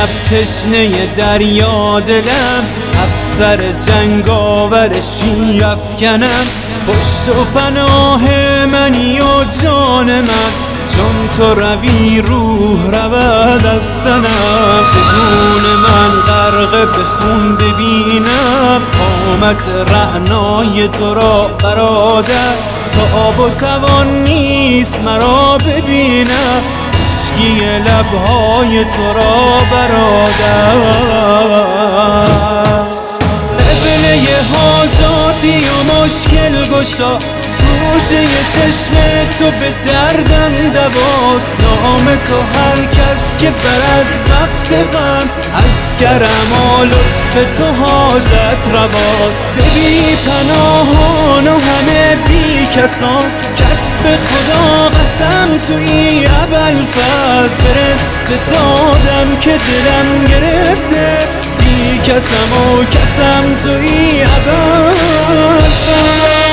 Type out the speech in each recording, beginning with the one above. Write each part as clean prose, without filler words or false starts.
شب تشنه دریا دلم، افسر جنگاور شیر افکنم. پشت و پناه منی و جان من، چون تو روی روح رود از تنم. چگونه من غرق به خون ببینم قامت رعنای تو را برادر. تاب و توان نیست مرا ببینم خشکی لبهای تو را برادر. قبله حاجاتی و مشکل گشا، گوشه چشم تو به دردم دواست. نام تو هر کس که برد وقت غم، از کرم و لطف تو حاجت رواست. به بی پناهان و همه بی کسان، کسب خدا قسم توی ابوالفضل. به رزق دادم که دلم گرفته، بی کسم و کسم توی ابوالفضل.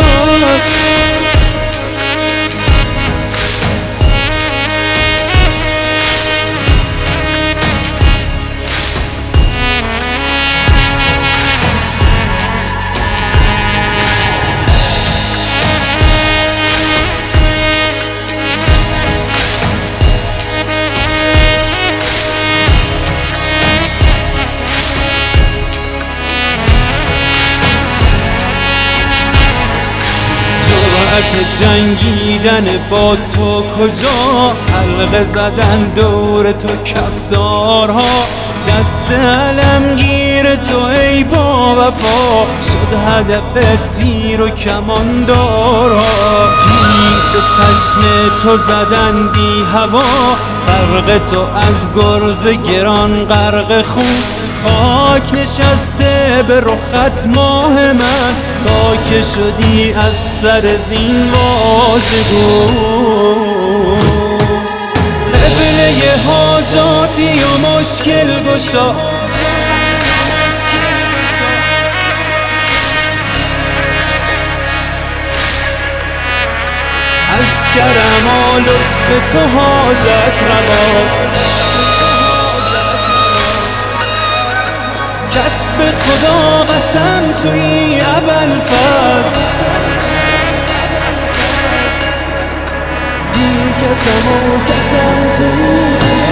جنگیدن با تو کجا، حلقه زدن دور تو کفتارها. دست علمگیر تو ای با وفا، شد هدف تیر و کماندارها. تیر به چشم تو زدن بی هوا، فرق تو از گرز گران غرق خون. خاک نشسته به رخت ماه من، تا که شدی از سر زین واژگون. قبله حاجاتی و مشکل گشا، از کرم و لطف تو حاجت رواست. کسب خدا قسم توی ابوالفضل، بی کسم و کسم توی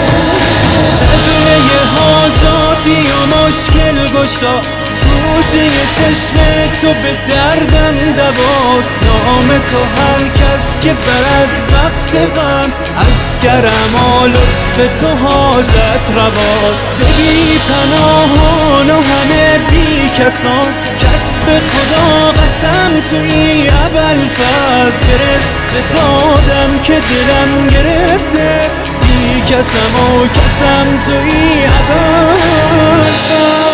قبله حاجاتی و مشکل گشا، گوشه چشم تو به دردم دواست. نام تو هر کس که برد وقت غم، از کرم و لطف تو حاجت رواست. به بی پناهان و همه بی کسان، کسب خدا قسم توی ابوالفضل. به رزق دادم که دلم گرفته، بی کسم و کسم توی ابوالفضل.